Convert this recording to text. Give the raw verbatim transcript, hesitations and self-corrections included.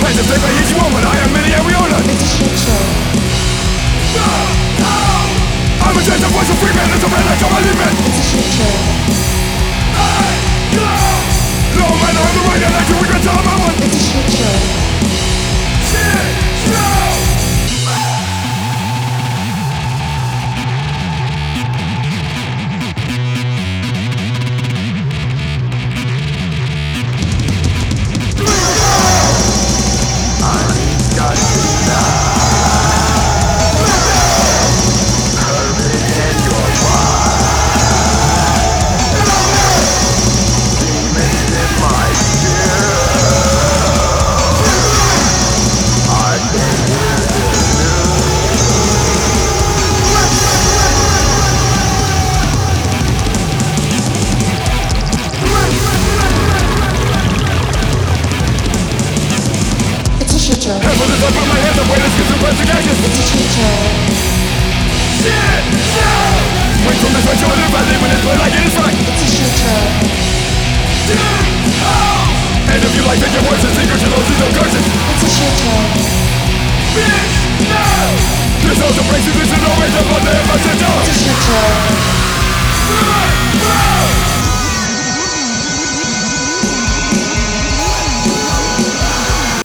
Signs of state by each woman, I am many and we own it. It's a shit show. I'm a sense of voice of free man, it's a man like my limit. It's a shit show. No man, I'm the right, I like to regret all my one. It's a shit show. Shit show. Show. Half of the top of my head, the weight is getting investigations. It's a shit show. Shit show. Wait from this way to live, I live in this way like it is right. It's a shit show. And if you like that your voice is secret to those who don't curse it. It's a shit show. Bitch, no. This also breaks you, this is no way to put them on the door. It's a shit show.